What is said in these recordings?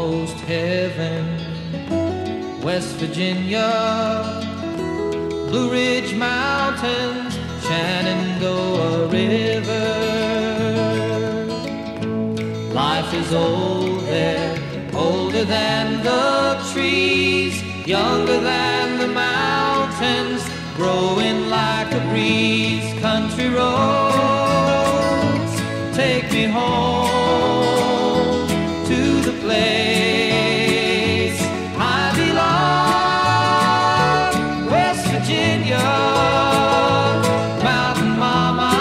almost heaven. West Virginia, Blue Ridge Mountains, Shenandoah River. Life is old there, older than the trees, younger than the mountains, growing like a breeze. Country roads take me home to the place I belong. West Virginia, mountain mama,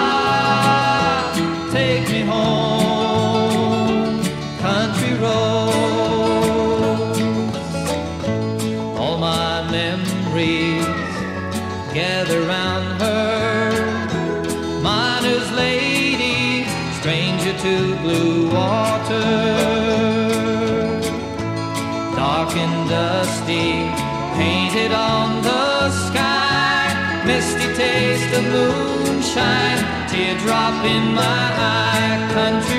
take me home. Country roads, all my memories gather round her. Miner's lady, stranger to blue water. Dark and dusty, painted on the sky. Misty taste of moonshine, teardrop in my eye. Country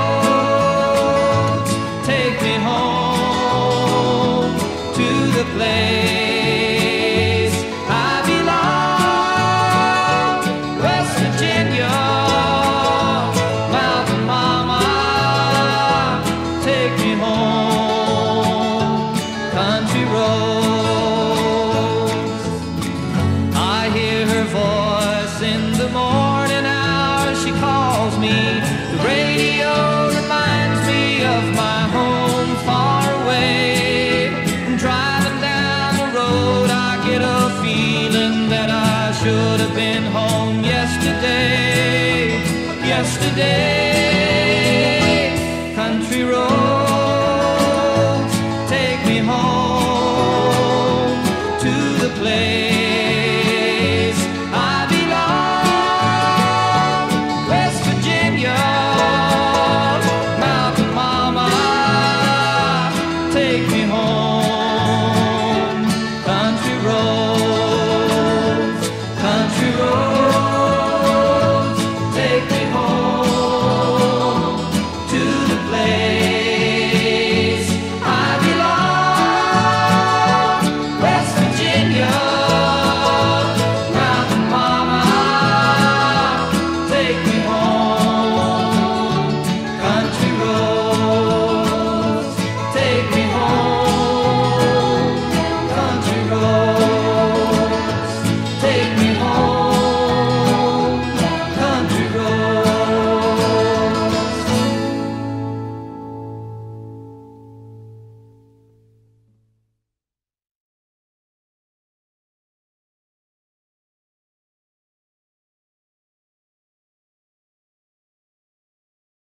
roads take me home to the place I belong. West Virginia, mountain mama, take me home. Country roads, I hear her voice in the morning hours. She calls me, the radio reminds me of my home far away. Driving down the road, I get a feeling that I should have been home yesterday, yesterday.